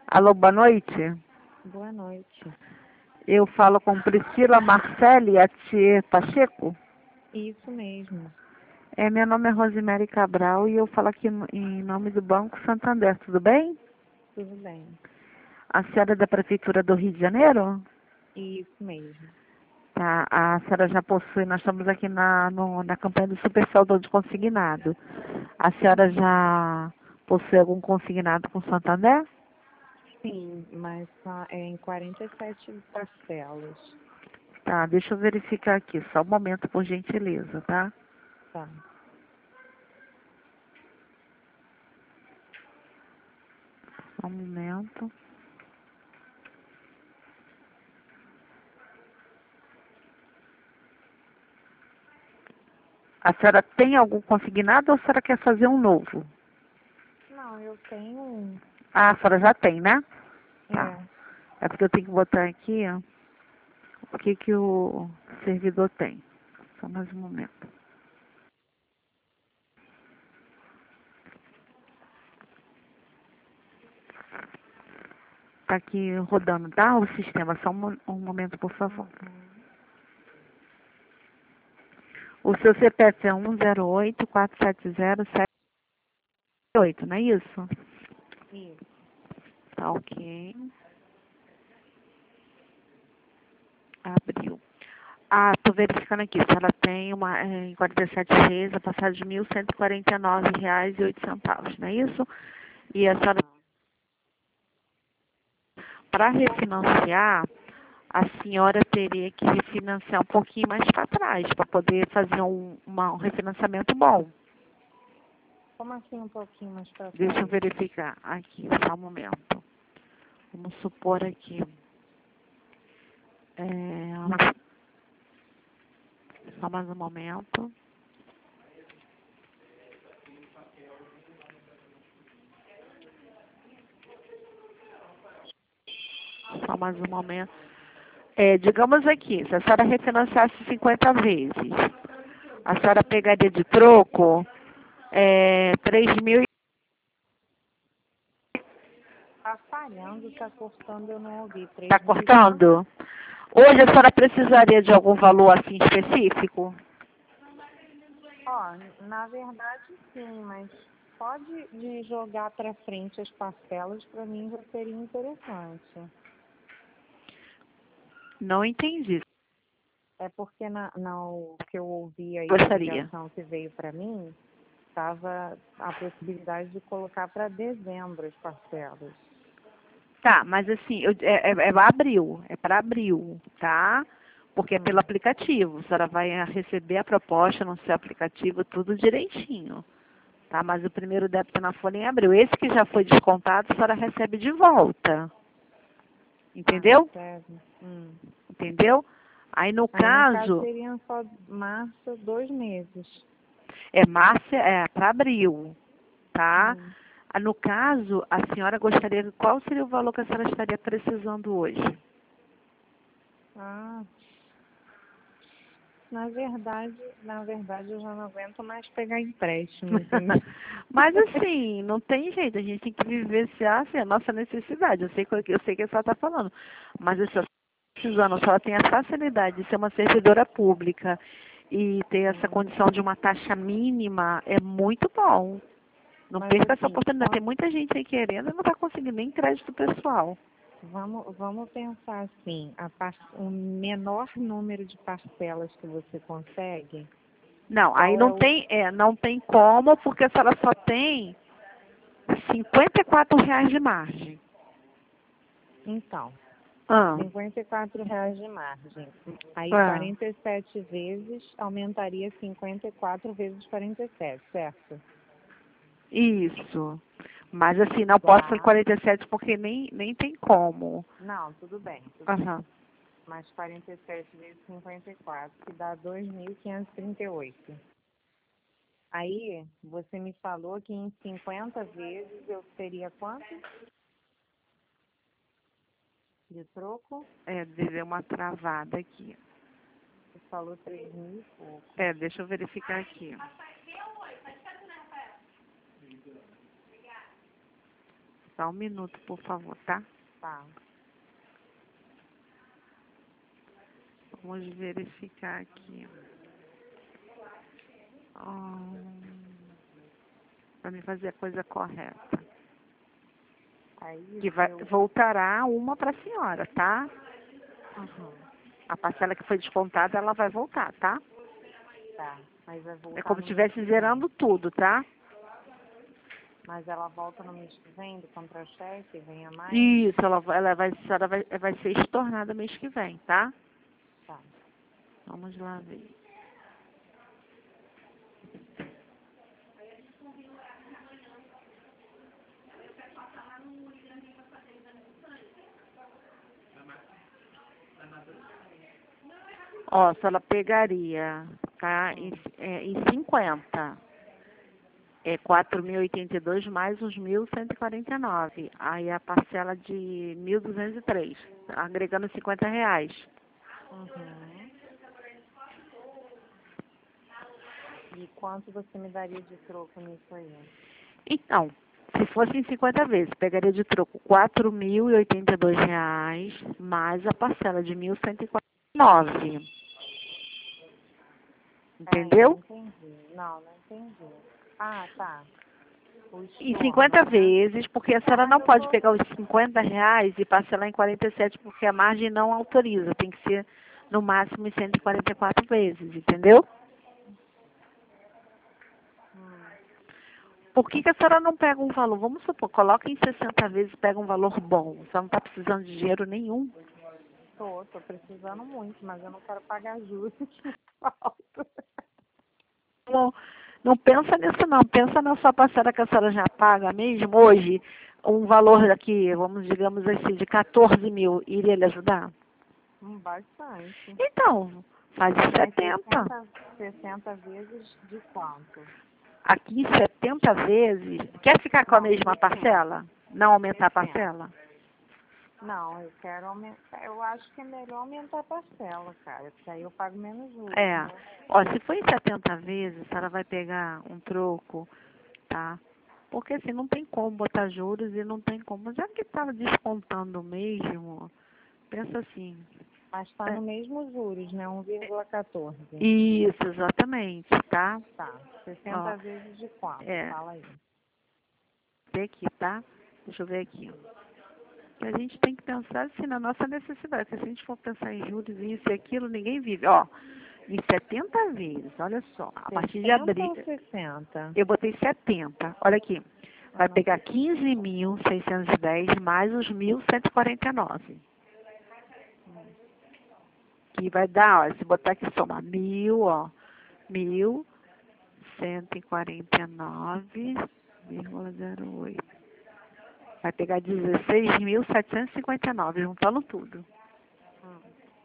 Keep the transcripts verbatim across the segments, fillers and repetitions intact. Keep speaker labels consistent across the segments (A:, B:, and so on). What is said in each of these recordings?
A: Alô, boa noite.
B: Boa noite.
A: Eu falo com Priscila Marcelli, a tia Pacheco.
B: Isso mesmo.
A: É, meu nome é Rosemary Cabral e eu falo aqui no- em nome do Banco Santander, tudo bem?
B: Tudo bem.
A: A senhora é da Prefeitura do Rio de Janeiro?
B: Isso mesmo.
A: Tá, a senhora já possui, nós estamos aqui na, no- na campanha do Super Saldo de Consignado. A senhora já possui algum consignado com Santander?
B: Sim, mas só é em quarenta e sete parcelas.
A: Tá, deixa eu verificar aqui, só um momento, por gentileza, tá?
B: Tá.
A: Só um momento. A senhora tem algum consignado ou a senhora quer fazer um novo?
B: Não, eu tenho um.
A: Ah, a senhora já tem, né? Tá.
B: É.
A: É porque eu tenho que botar aqui, ó, o que que o servidor tem. Só mais um momento. Tá aqui rodando, tá? O sistema. Só um, mo- um momento, por favor.
B: Uhum.
A: O seu C P F é um zero oito quatro sete zero sete oito, não é isso?
B: Isso.
A: Tá ok. Abriu. Ah, tô verificando aqui. Se ela tem uma, eh, em quarenta e sete vezes, a passagem de mil cento e quarenta e nove reais e oito centavos, não é isso? E a senhora, para refinanciar, a senhora teria que refinanciar um pouquinho mais para trás, para poder fazer um, uma- um refinanciamento bom.
B: Como assim um pouquinho mais pra
A: Deixa eu
B: trás?
A: verificar aqui, só um momento. Vamos supor aqui. É, só mais um momento. Só mais um momento. É, digamos aqui, se a senhora refinanciasse cinquenta vezes, a senhora pegaria de troco é, três mil.
B: Tá falhando, tá cortando, eu não ouvi.
A: Está
B: Três mil e quanto?
A: cortando? Hoje a senhora precisaria de algum valor assim específico?
B: Ó, na verdade sim, mas pode de jogar pra frente as parcelas, pra mim já seria interessante.
A: Não entendi.
B: É porque na, na o que eu ouvi aí na
A: Gostaria.
B: ligação que veio para mim, estava a possibilidade de colocar para dezembro as parcelas.
A: Tá, mas assim, eu, é, é, é abril, é para abril, tá? Porque é pelo
B: Hum.
A: aplicativo. A senhora vai ah, receber a proposta no seu aplicativo, tudo direitinho. Tá? Mas o primeiro débito na folha é em abril. Esse que já foi descontado, a senhora recebe de volta.
B: Ah,
A: Entendeu?
B: recebe. Hum.
A: Entendeu? Aí no
B: Aí no caso
A: caso,
B: seriam só março, dois meses.
A: é março, é para abril, tá?
B: Hum.
A: Ah, no caso, a senhora gostaria, qual seria o valor que a senhora estaria precisando hoje?
B: Ah, na verdade, na verdade eu já não aguento mais pegar empréstimo, entendeu?
A: Mas assim, não tem jeito, a gente tem que vivenciar assim, a nossa necessidade. Eu sei, que- eu sei que a senhora está falando, mas se a senhora está precisando, se ela tem a facilidade de ser uma servidora pública e ter essa
B: Hum.
A: condição de uma taxa mínima, é muito bom. Não
B: Mas
A: perca essa
B: assim,
A: oportunidade. Tem
B: quanto,
A: muita gente aí querendo e não está conseguindo nem crédito pessoal.
B: vamos, vamos pensar assim, a par, o menor número de parcelas que você consegue,
A: Não, aí
B: qual é
A: não
B: o.
A: tem, é, não tem como, porque a senhora só tem cinquenta e quatro reais de margem.
B: Então,
A: Ah,
B: cinquenta e quatro reais de margem. Aí
A: ah,
B: quarenta e sete vezes aumentaria cinquenta e quatro vezes quarenta e sete, certo?
A: isso. Mas assim, não posso ser
B: Dá.
A: quarenta e sete porque nem, nem tem como.
B: Não, tudo bem, tudo bem.
A: Aham.
B: Mas quarenta e sete vezes cinquenta e quatro, que dá dois mil quinhentos e trinta e oito. Aí, você me falou que em cinquenta vezes eu teria quanto de troco?
A: É, deu uma travada aqui.
B: Você falou três mil e pouco.
A: É, deixa eu verificar aqui. Só um minuto, por favor, tá?
B: Tá.
A: Vamos verificar aqui. Hum, para me fazer a coisa correta.
B: Aí
A: Que vai,
B: eu...
A: voltará uma para a senhora, tá?
B: Uhum.
A: A parcela que foi descontada, ela vai voltar, tá?
B: Tá. Mas vai voltar
A: É como
B: no
A: se
B: mês
A: estivesse
B: que vem.
A: zerando tudo, tá?
B: Mas ela volta no mês que vem, do contra-cheque, vem a mais?
A: Isso, ela, vai- ela, vai, ela vai, vai ser estornada mês que vem, tá?
B: Tá.
A: Vamos lá ver. Ó, se ela pegaria, tá? Em,
B: Hum.
A: é, em cinquenta, é quatro mil e oitenta e dois mais os mil cento e quarenta e nove. Aí a parcela de mil duzentos e três, agregando cinquenta reais.
B: Uhum. E quanto você me daria de troco nisso aí?
A: Então, se fosse em cinquenta vezes, pegaria de troco quatro mil e oitenta e dois reais mais a parcela de mil cento e quarenta e nove.
B: Ai, não
A: Entendeu?
B: entendi. Não, não entendi. Ah, tá. O
A: Em
B: estorno,
A: cinquenta
B: né?
A: vezes, porque a senhora
B: Ah,
A: não
B: eu
A: pode
B: tô...
A: pegar os cinquenta reais e parcelar em quarenta e sete, porque a margem não autoriza. Tem que ser no máximo em cento e quarenta e quatro vezes, entendeu?
B: Hum,
A: Por que, que a senhora não pega um valor? Vamos supor, coloca em sessenta vezes e pega um valor bom. A senhora não está precisando de dinheiro nenhum.
B: tô, tô precisando muito, mas eu não quero pagar juros muito alto.
A: Não, não pensa nisso não. Pensa na sua parcela que a senhora já paga mesmo hoje. Um valor daqui, vamos, digamos assim, de quatorze mil. Iria lhe ajudar?
B: Hum, bastante.
A: Então, faz de
B: Mas
A: setenta.
B: sessenta, sessenta vezes de quanto?
A: Aqui em setenta vezes, quer ficar com a
B: Não,
A: mesma
B: sessenta.
A: parcela? Não aumentar a
B: sessenta.
A: parcela?
B: Não, eu quero aumentar. Eu acho que é melhor aumentar a parcela, cara, porque aí eu pago menos juros,
A: É.
B: né?
A: Ó, se for em setenta vezes, a senhora vai pegar um troco, tá? Porque assim, não tem como botar juros e não tem como. Já que estava descontando mesmo, pensa assim.
B: Mas tá
A: É,
B: no mesmo juros, né? um vírgula quatorze.
A: isso, exatamente, tá?
B: Tá.
A: Ó,
B: sessenta vezes de quanto?
A: é,
B: Fala aí.
A: tem aqui, tá? Deixa eu ver aqui. Que a gente tem que pensar assim na nossa necessidade. Porque se a gente for pensar em juros, isso e aquilo, ninguém vive. Ó, em setenta vezes, olha só, a partir de
B: sessenta
A: abril,
B: ou sessenta?
A: eu botei setenta. Olha aqui, vai
B: Ah,
A: pegar quinze mil seiscentos e dez mais os mil cento e quarenta e nove. Que vai dar, ó, se botar aqui soma mil, ó, mil cento e quarenta e nove vírgula zero oito. Vai pegar dezesseis mil setecentos e cinquenta e nove, juntando tudo.
B: hum.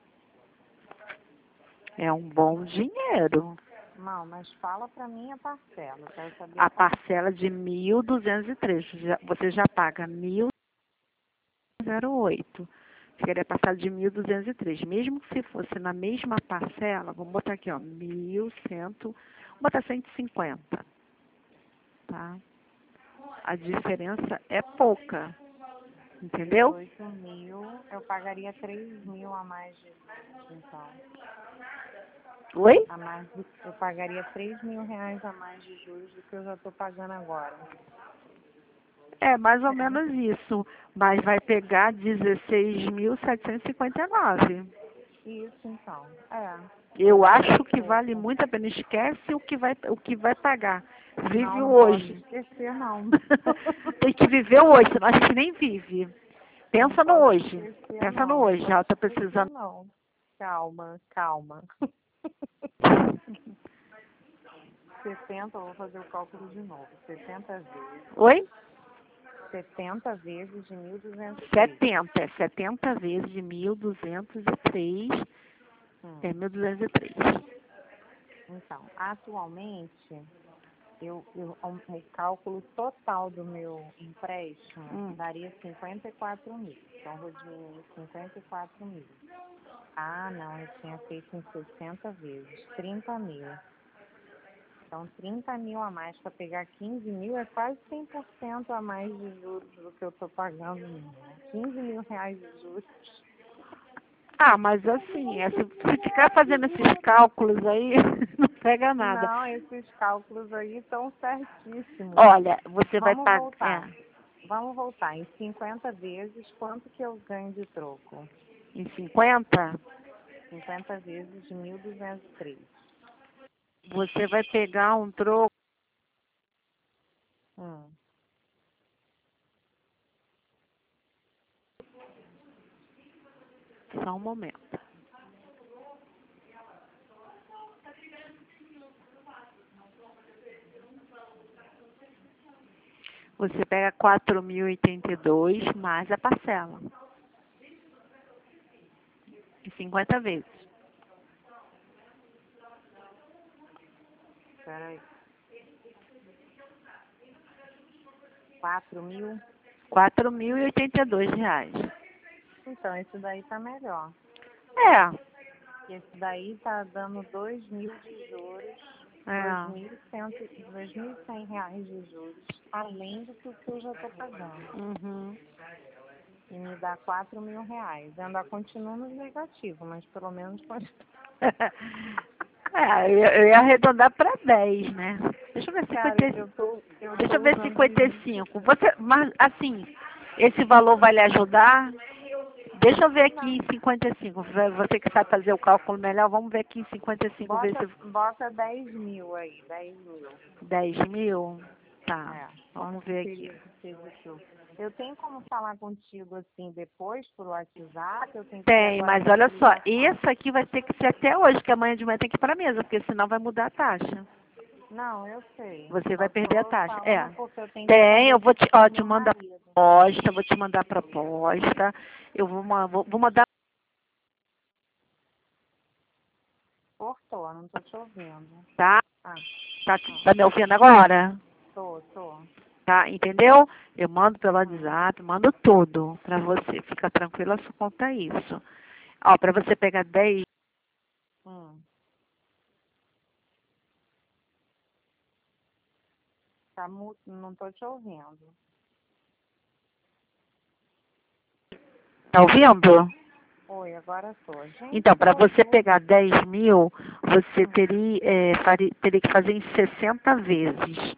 A: É um bom dinheiro.
B: Não, mas fala pra mim a parcela. Eu quero saber a
A: A
B: parcela.
A: parcela de mil duzentos e três, já- você já paga mil e oito. Ficaria passar de mil duzentos e três. Mesmo que se fosse na mesma parcela, vamos botar aqui, ó, mil e cem, vamos botar cento e cinquenta, tá? A diferença é pouca, entendeu?
B: dezoito mil, eu pagaria três mil a mais de juros, então.
A: Oi?
B: A mais do, eu pagaria três mil reais a mais de juros do que eu já estou pagando agora.
A: É mais ou menos isso, mas vai pegar dezesseis mil setecentos e cinquenta e nove.
B: Isso, então. É,
A: Eu acho
B: é
A: que vale
B: pouco.
A: muito a pena. Esquece o que vai, o que vai pagar. Vive
B: Não,
A: o
B: não posso
A: hoje.
B: esquecer, não.
A: Tem que viver o hoje, senão a gente nem vive.
B: Não
A: Pensa no
B: posso
A: hoje.
B: esquecer,
A: Pensa no
B: não. Não
A: hoje.
B: posso
A: Ela está
B: esquecer,
A: precisando.
B: não. Calma, calma. sessenta, eu vou fazer o cálculo de novo. sessenta vezes.
A: Oi?
B: setenta vezes de mil duzentos e três.
A: setenta. É setenta vezes de mil duzentos e três.
B: Hum.
A: É mil duzentos e três.
B: Então, atualmente, eu, eu, o, o cálculo total do meu empréstimo
A: Hum.
B: daria cinquenta e quatro mil. Então, eu vou diminuir cinquenta e quatro mil. Ah, não, eu tinha feito em sessenta vezes, trinta mil. Então, trinta mil a mais para pegar quinze mil é quase cem por cento a mais de juros do que eu estou pagando. Né? quinze mil reais de juros.
A: Ah, mas assim, é, se se ficar fazendo esses cálculos aí, não pega nada.
B: Não, esses cálculos aí estão certíssimos.
A: Olha, você vai
B: Vamos
A: pagar.
B: voltar.
A: É,
B: Vamos voltar. Em cinquenta vezes, quanto que eu ganho de troco?
A: em cinquenta,
B: cinquenta vezes de mil duzentos e três.
A: você vai pegar um troco.
B: Hum.
A: Só um momento. Você pega quatro mil e oitenta e dois mais a parcela. Em cinquenta vezes.
B: Peraí. quatro mil?
A: quatro mil e oitenta e dois reais.
B: Então, esse daí tá melhor.
A: É,
B: Esse daí tá dando dois mil de juros, dois
A: é.
B: mil e cem dois mil e cem reais de juros, além do que o que eu já estou pagando.
A: Uhum.
B: E me dá quatro mil reais. Eu ainda continuo no negativo, mas pelo menos pode.
A: É, eu, eu ia arredondar para dez, né? Deixa eu ver
B: Cara,
A: cinquenta e
B: eu
A: cinco.
B: tô, eu
A: Deixa
B: tô
A: eu ver
B: usando
A: cinquenta e
B: limite.
A: cinco. Você, mas assim, esse valor vai lhe ajudar? Deixa eu ver aqui em cinquenta e cinco. Você que sabe fazer o cálculo melhor, vamos ver aqui em cinquenta e cinco, ver
B: Bota,
A: se
B: bota dez mil aí, dez mil.
A: dez mil. Tá,
B: É,
A: vamos
B: quanto
A: ver aqui.
B: seria que seja o seu? Eu tenho como falar contigo assim depois por WhatsApp? Eu tenho que ser
A: Tem,
B: agora
A: mas
B: por
A: olha só,
B: ligação?
A: esse aqui vai ter que ser até hoje, que amanhã de manhã tem que ir para a mesa, porque senão vai mudar a taxa.
B: Não, eu sei.
A: Você vai
B: Só
A: perder a
B: tô
A: taxa. É.
B: falando porque eu tenho que
A: Tem,
B: fazer
A: eu vou
B: isso
A: te,
B: pro
A: ó, te
B: meu
A: mandar
B: marido.
A: proposta, vou te mandar proposta. Eu vou, ma- vou, vou mandar,
B: Cortou, não tô te ouvindo.
A: tá?
B: Ah,
A: Tá,
B: ah,
A: tá me ouvindo agora?
B: tô, tô.
A: Tá, entendeu? Eu mando pelo
B: Hum,
A: WhatsApp, mando tudo pra você. Fica tranquila, só conta isso. Ó, pra você pegar dez,
B: hum. Tá mu... Não tô te ouvindo.
A: tá ouvindo?
B: Oi, agora tô. Gente,
A: Então,
B: que
A: para você
B: loucura.
A: pegar dez mil, você
B: Hum,
A: teria, é, faria, teria que fazer em sessenta vezes.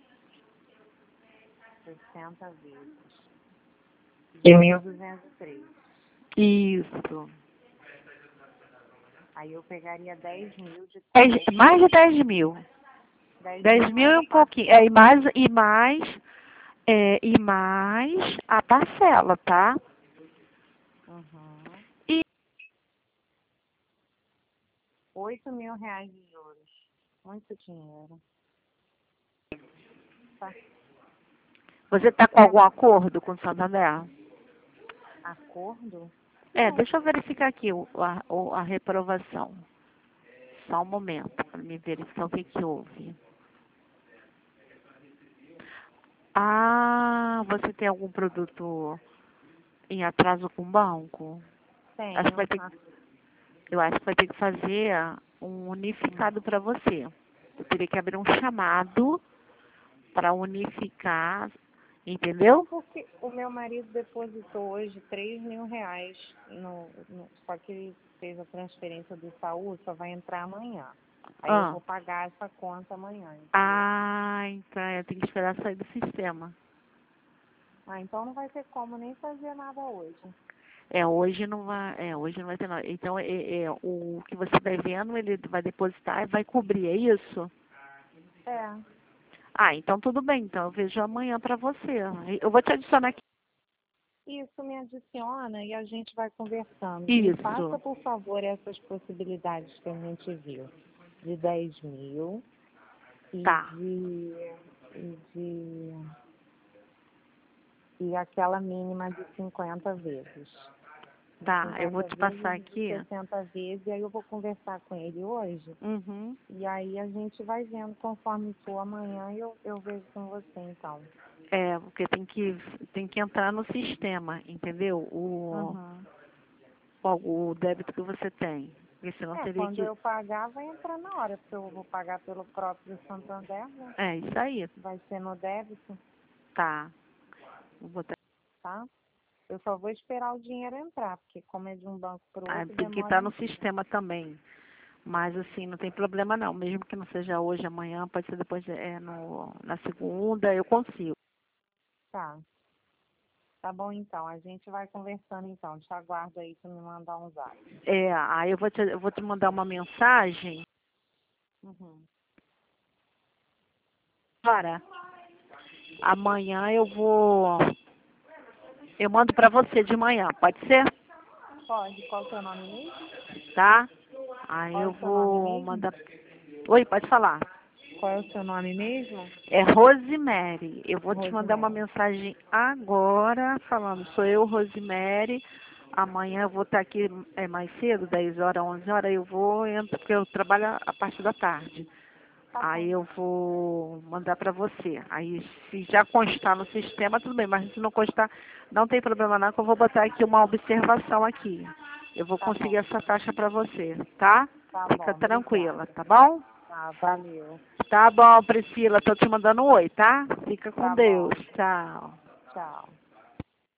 B: sessenta vezes. De mil duzentos e três.
A: Isso.
B: Aí eu pegaria dez mil de
A: Dez-
B: troco.
A: mais de dez mil.
B: dez
A: Dez
B: mil
A: mil
B: mais
A: e
B: a
A: um pouquinho. É, e
B: parcela.
A: mais, e mais, é, e mais a parcela, tá?
B: Uhum.
A: E
B: oito mil reais de juros. Muito dinheiro. Tá.
A: você tá com
B: É
A: algum acordo com o Santander?
B: acordo?
A: É, deixa eu verificar aqui o, a, o- a reprovação. Só um momento, para me verificar o que que houve. Ah, você tem algum produto em atraso com o banco? Acho que vai
B: Tenho.
A: ter,
B: Ah,
A: eu acho que vai ter que fazer um unificado para você. Eu teria que abrir um chamado para unificar, entendeu?
B: porque o meu marido depositou hoje três mil reais. No, no, só que ele fez a transferência do Itaú, só vai entrar amanhã. Aí eu
A: Ah,
B: vou pagar essa conta amanhã, entendeu?
A: ah, então eu tenho que esperar sair do sistema.
B: Ah, então não vai ter como nem fazer nada hoje.
A: É, hoje não vai, é, hoje não vai ter nada. Então, é, é, o que você vai vendo, ele vai depositar e vai cobrir, é isso?
B: É,
A: Ah, então tudo bem, então eu vejo amanhã para você. Eu vou te adicionar aqui.
B: isso me adiciona e a gente vai conversando. Me passa,
A: Isso,
B: por favor, essas possibilidades que a gente viu. De dez mil e
A: tá,
B: de, e de e aquela mínima de cinquenta vezes. De
A: tá, eu vou
B: cinquenta
A: te
B: vezes
A: passar
B: e de
A: aqui.
B: sessenta vezes, e aí eu vou conversar com ele hoje.
A: Uhum.
B: E aí a gente vai vendo conforme for amanhã e eu, eu vejo com você então.
A: É, porque tem que, tem que entrar no sistema, entendeu? O,
B: Uhum.
A: o, o débito que você tem. Porque senão
B: É,
A: teria
B: quando
A: que...
B: eu pagar, vai entrar na hora, porque eu vou pagar pelo próprio Santander, né?
A: É, isso aí.
B: Vai ser no débito,
A: Tá. Vou botar...
B: tá? Eu só vou esperar o dinheiro entrar, porque como é de um banco para o
A: Ah,
B: outro,
A: tem que
B: demora
A: estar
B: um
A: no
B: pouco.
A: sistema também. Mas assim, não tem problema não. Mesmo que não seja hoje, amanhã, pode ser depois, é, no, na segunda, eu consigo.
B: Tá. Tá bom, então. A gente vai conversando, então. Te aguardo aí para me mandar um zap.
A: É, aí eu vou te, eu vou te mandar uma mensagem.
B: Uhum.
A: Para. Amanhã eu vou... Eu mando pra você de manhã, pode ser?
B: Pode. Qual o seu nome mesmo?
A: Tá? Aí
B: Qual é
A: eu
B: o seu nome
A: vou
B: mesmo?
A: mandar... Oi, pode falar.
B: Qual é o seu nome mesmo?
A: É Rosemary. Eu vou te mandar uma
B: Rosemary.
A: mensagem agora falando, sou eu, Rosemary. Amanhã eu vou estar aqui é, mais cedo, dez horas, onze horas, eu vou, entro, porque eu trabalho a parte da tarde.
B: Tá
A: Aí
B: bom.
A: eu vou mandar para você. Aí se já constar no sistema, tudo bem, mas se não constar, não tem problema não, que eu vou botar aqui uma observação aqui. Eu vou
B: Tá
A: conseguir
B: bom.
A: essa taxa para você, tá?
B: Tá
A: Fica
B: bom.
A: tranquila,
B: Obrigada.
A: tá bom?
B: Tá, valeu.
A: Tá bom, Priscila, tô te mandando um oi, tá? Fica com
B: Tá
A: Deus.
B: bom.
A: Tchau.
B: Tchau.